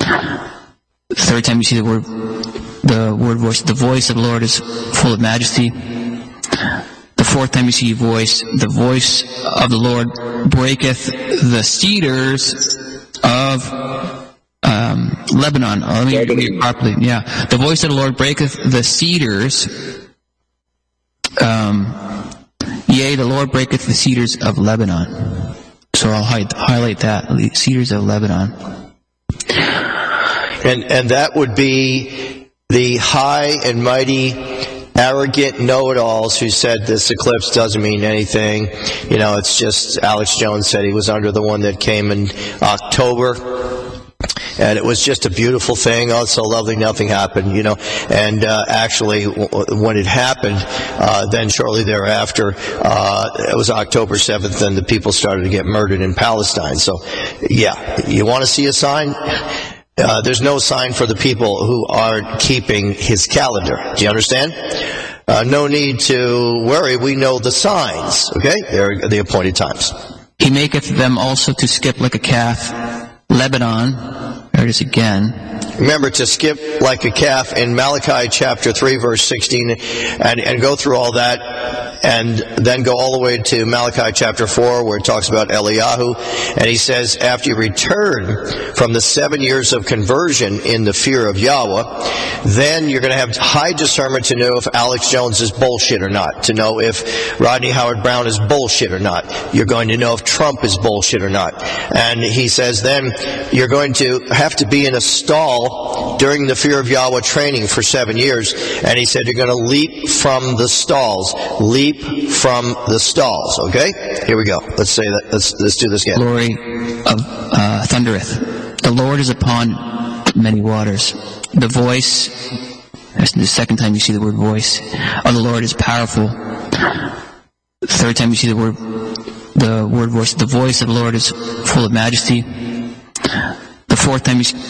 The third time you see the word, the word voice, the voice of the Lord is full of majesty. The fourth time you see voice, the voice of the Lord breaketh the cedars of Um, Lebanon. Oh, let me read it properly. Yeah. The voice of the Lord breaketh the cedars. Um, yea, the Lord breaketh the cedars of Lebanon. So I'll hide, highlight that. The cedars of Lebanon. And, and that would be the high and mighty, arrogant know-it-alls who said this eclipse doesn't mean anything. You know, it's just, Alex Jones said he was under the one that came in October. And it was just a beautiful thing. Oh, it's so lovely, nothing happened, you know. And uh, actually, w- when it happened, uh, then shortly thereafter, uh, it was October seventh, and the people started to get murdered in Palestine. So, yeah, you want to see a sign? Uh, there's no sign for the people who aren't keeping his calendar. Do you understand? Uh, no need to worry. We know the signs, okay? They're the appointed times. He maketh them also to skip like a calf. Lebanon, there it is again. Remember to skip like a calf in Malachi chapter three, verse sixteen, and, and go through all that, and then go all the way to Malachi chapter four, where it talks about Eliyahu, and he says, after you return from the seven years of conversion in the fear of Yahweh, then you're going to have high discernment to know if Alex Jones is bullshit or not, to know if Rodney Howard Brown is bullshit or not. You're going to know if Trump is bullshit or not. And he says then you're going to have to be in a stall during the fear of Yahweh training for seven years. And he said you're going to leap from the stalls. leap from the stalls. Okay? Here we go. Let's say that. Let's let's do this again. Glory of uh, thundereth. The Lord is upon many waters. The voice, that's the second time you see the word voice, of the Lord is powerful. The third time you see the word the word voice, the voice of the Lord is full of majesty. The fourth time you see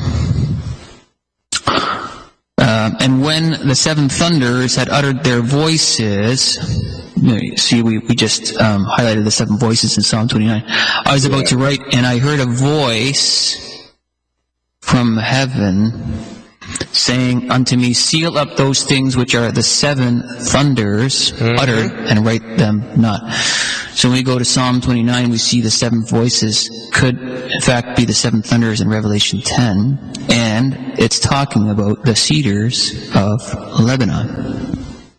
uh, and when the seven thunders had uttered their voices, you know, you see we, we just um, highlighted the seven voices in Psalm twenty-nine. I was about to write, and I heard a voice from heaven saying unto me, seal up those things which are the seven thunders mm-hmm. uttered, and write them not. So when we go to Psalm twenty-nine, we see the seven voices could in fact be the seven thunders in Revelation ten, and it's talking about the cedars of Lebanon.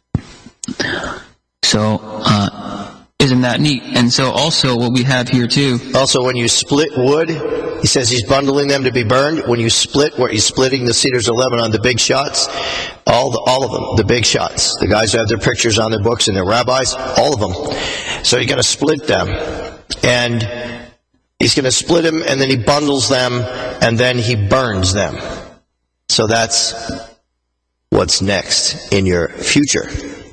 So, uh, isn't that neat? And so also what we have here too. Also, when you split wood, he says he's bundling them to be burned. When you split, where he's splitting the cedars of Lebanon, the big shots, all the, all of them, the big shots. The guys who have their pictures on their books and their rabbis, all of them. So you're going to split them. And he's going to split them, and then he bundles them, and then he burns them. So that's what's next in your future.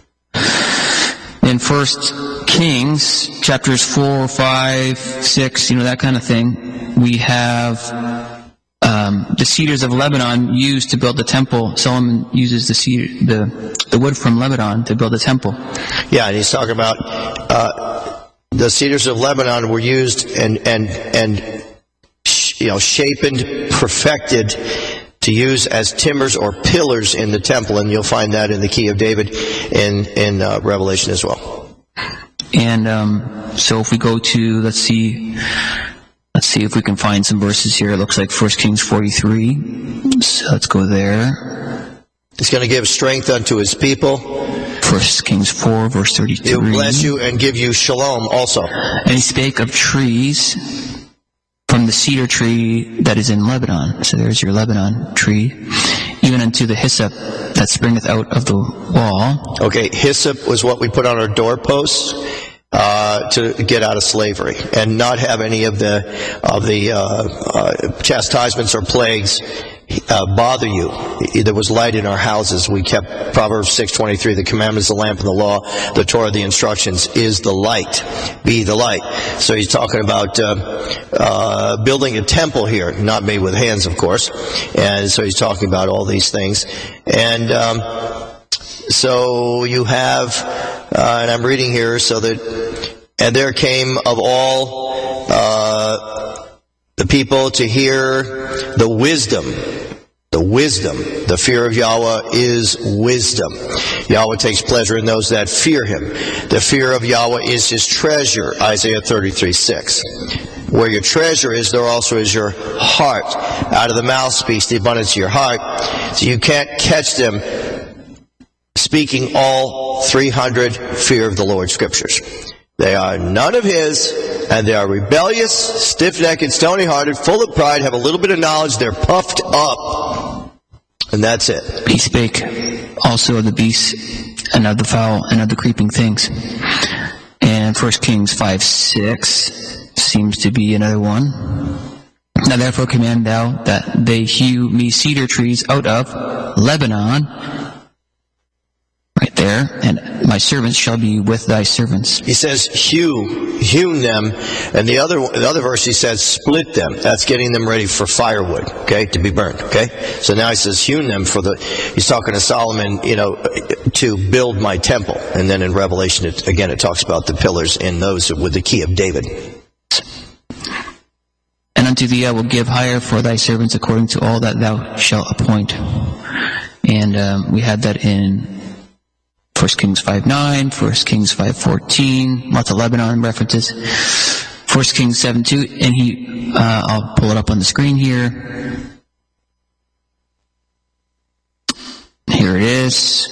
In First Kings, chapters four, five, six, you know, that kind of thing, we have um, the cedars of Lebanon used to build the temple. Solomon uses the cedar, the the wood from Lebanon to build the temple. Yeah, and he's talking about uh, the cedars of Lebanon were used and and and you know shapened, perfected to use as timbers or pillars in the temple, and you'll find that in the Key of David in in uh, Revelation as well. And um, so if we go to, let's see, let's see if we can find some verses here. It looks like First Kings forty-three. So let's go there. He's going to give strength unto his people. First Kings four, verse thirty-three. He'll bless you and give you shalom also. And he spake of trees from the cedar tree that is in Lebanon. So there's your Lebanon tree. Even unto the hyssop that springeth out of the wall. Okay, hyssop was what we put on our doorposts uh, to get out of slavery and not have any of the of the uh, uh, chastisements or plagues uh, bother you. There was light in our houses. We kept Proverbs six twenty-three, the commandments, the lamp, and the law, the Torah, the instructions, is the light. Be the light. So he's talking about uh, uh, building a temple here, not made with hands, of course. And so he's talking about all these things. And um, so you have, uh, and I'm reading here, so that, and there came of all uh, the people to hear the wisdom. The wisdom, the fear of Yahweh is wisdom. Yahweh takes pleasure in those that fear him. The fear of Yahweh is his treasure, Isaiah thirty-three six. Where your treasure is, there also is your heart. Out of the mouth speaks the abundance of your heart. So you can't catch them speaking all three hundred fear of the Lord scriptures. They are none of his, and they are rebellious, stiff-necked, stony-hearted, full of pride, have a little bit of knowledge, they're puffed up. And that's it. He spake also of the beasts, and of the fowl, and of the creeping things. And First Kings five six seems to be another one. Now therefore command thou that they hew me cedar trees out of Lebanon, right there, and my servants shall be with thy servants. He says hew, hewn them, and the other the other verse he says split them. That's getting them ready for firewood, okay, to be burned, okay? So now he says hewn them for the, he's talking to Solomon, you know, to build my temple. And then in Revelation, it, again, it talks about the pillars in those with the Key of David. And unto thee I will give hire for thy servants according to all that thou shalt appoint. And um, we had that in First Kings five nine, First Kings five fourteen, lots of Lebanon references. First Kings seven two, and he, uh, I'll pull it up on the screen here. Here it is.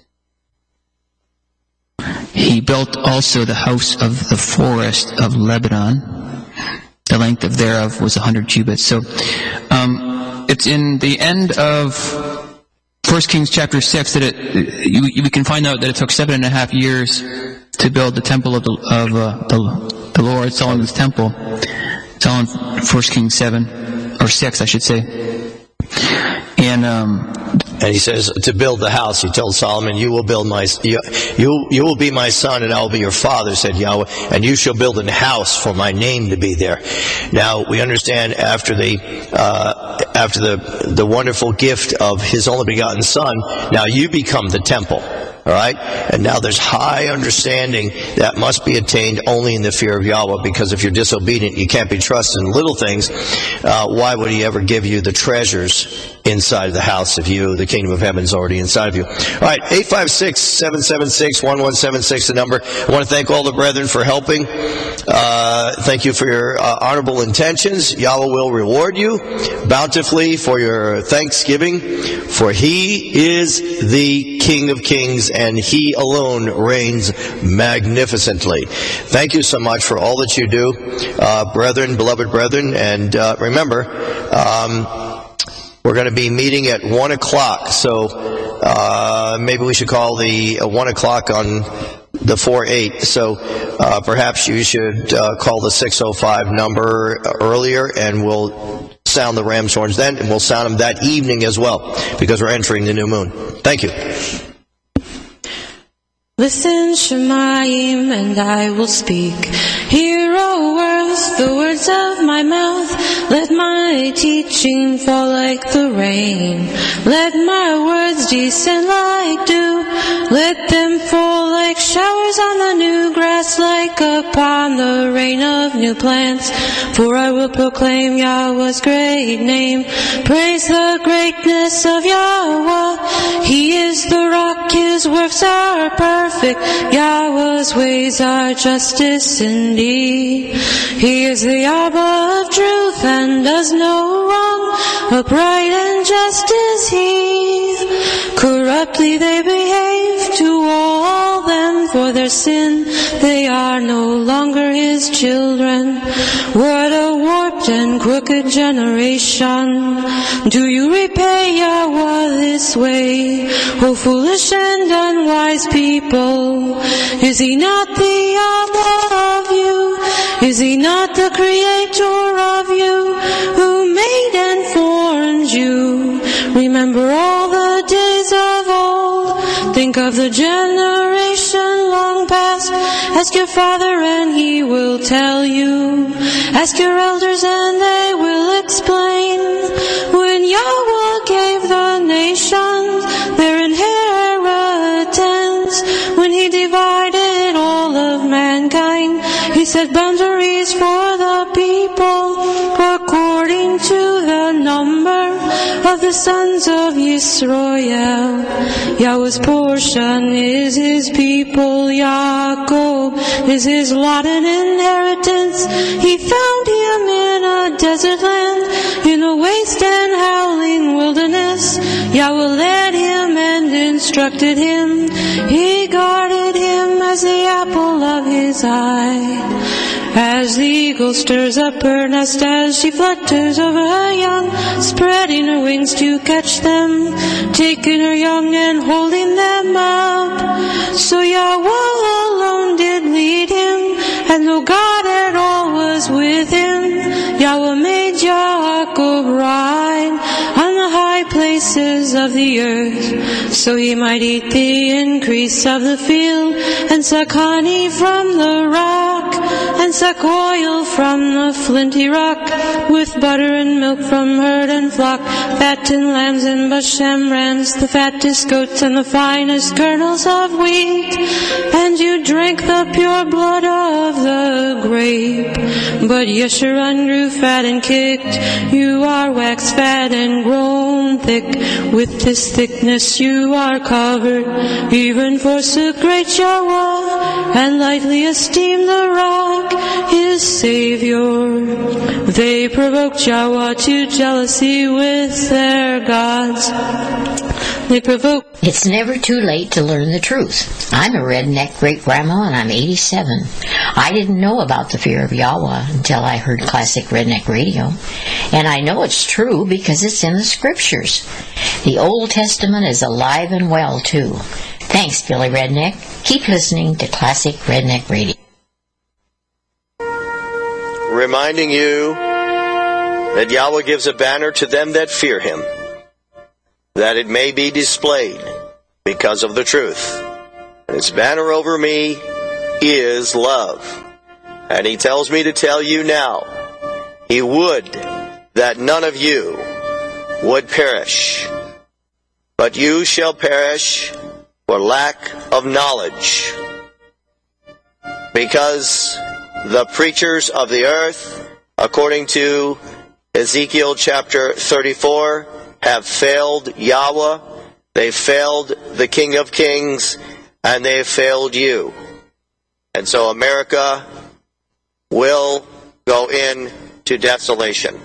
He built also the house of the forest of Lebanon. The length of thereof was a hundred cubits. So, um, it's in the end of First Kings chapter six that it, you, we can find out that it took seven and a half years to build the temple of the of uh, the, the Lord, Solomon's temple. It's all in First Kings seven or six, I should say. And um, and he says to build the house, he told Solomon, "You will build my you you, you will be my son, and I will be your father," said Yahweh, "and you shall build a house for my name to be there." Now we understand after the uh, after the the wonderful gift of His only begotten Son, now you become the temple. All right? And now there's high understanding that must be attained only in the fear of Yahweh, because if you're disobedient, you can't be trusted in little things. Uh, why would He ever give you the treasures inside of the house if you, the kingdom of heaven, is already inside of you? All right, eight five six, seven seven six, one one seven six, the number. I want to thank all the brethren for helping. Uh, thank you for your uh, honorable intentions. Yahweh will reward you bountifully for your thanksgiving, for He is the King of kings, and He alone reigns magnificently. Thank you so much for all that you do, uh, brethren, beloved brethren. And uh, remember, um, we're going to be meeting at one o'clock. So uh, maybe we should call the uh, one o'clock on the four eight. So uh, perhaps you should uh, call the six oh five number earlier, and we'll sound the ram's horns then, and we'll sound them that evening as well, because we're entering the new moon. Thank you. Listen, Shemayim, and I will speak. Hear, O earth, the words of my mouth. Let my teaching fall like the rain. Let my words descend like dew. Let them fall like showers on the new grass, like upon the rain of new plants. For I will proclaim Yahweh's great name. Praise the greatness of Yahweh. He is the rock, His works are perfect. Yahweh's ways are justice indeed. He is the Abba of truth and does no wrong. Upright and just is He. Corruptly they behave to all them for their sin. They are no longer His children. What a warped and crooked generation. Do you repay Yahweh this way, O foolish and unwise people? Is He not the Abba of you? Is He not the Creator of you, who made and formed you? Remember all the days of old. Think of the generation long past. Ask your father and he will tell you. Ask your elders and they will explain. When Yahweh gave the nations their inheritance, when He divided all of mankind, He set boundaries for the people according to the number of the sons of Yisrael. Yahweh's portion is His people. Yaakov is His lot and inheritance. He found him in a desert land, in a waste and howling wilderness. Yahweh led him and instructed him. He guarded him as the apple of His eye. As the eagle stirs up her nest, as she flutters over her young, spreading her wings to catch them, taking her young and holding them up. So Yahweh alone did lead him, and no God at all was with him. Yahweh made Yaakov ride on the high places of the earth, so he might eat the increase of the field, and suck honey from the rock, and suck oil from the flinty rock, with butter and milk from herd and flock, fattened lambs and Bashan rams, the fattest goats and the finest kernels of wheat. And you drank the pure blood of the grape. But Yeshurun grew fat and kicked. You are waxed fat and grown thick. With this thickness you are covered. Even forsook great Yahweh, and lightly esteemed the rock, His Savior. They provoked Yahweh to jealousy with their gods. They provoke. It's never too late to learn the truth. I'm a redneck great-grandma, and I'm eighty-seven. I didn't know about the fear of Yahweh until I heard classic redneck radio. And I know it's true because it's in the scriptures. The Old Testament is alive and well, too. Thanks, Billy Redneck. Keep listening to Classic Redneck Radio. Reminding you that Yahweh gives a banner to them that fear him, that it may be displayed because of the truth. His banner over me is love. And he tells me to tell you now, he would that none of you would perish, but you shall perish for lack of knowledge, because the preachers of the earth, according to Ezekiel chapter thirty-four, have failed Yahweh, they failed the King of Kings, and they failed you. And so America will go into desolation.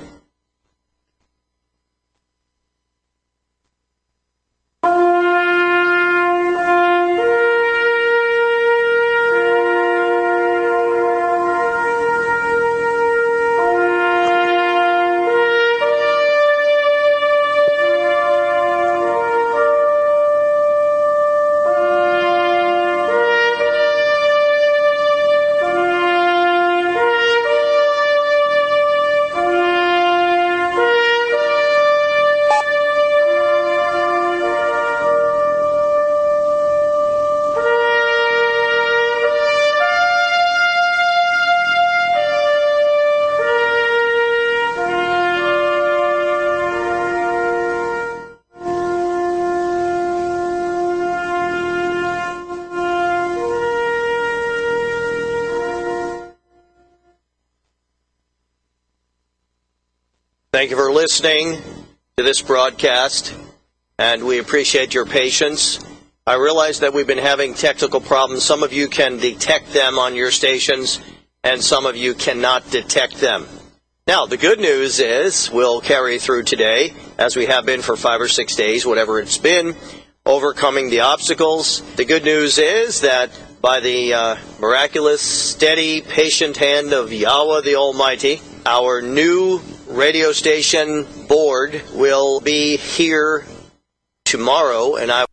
Thank you for listening to this broadcast, and we appreciate your patience. I realize that we've been having technical problems. Some of you can detect them on your stations, and some of you cannot detect them. Now, the good news is we'll carry through today, as we have been for five or six days, whatever it's been, overcoming the obstacles. The good news is that by the uh, miraculous, steady, patient hand of Yahweh the Almighty, our new radio station board will be here tomorrow, and I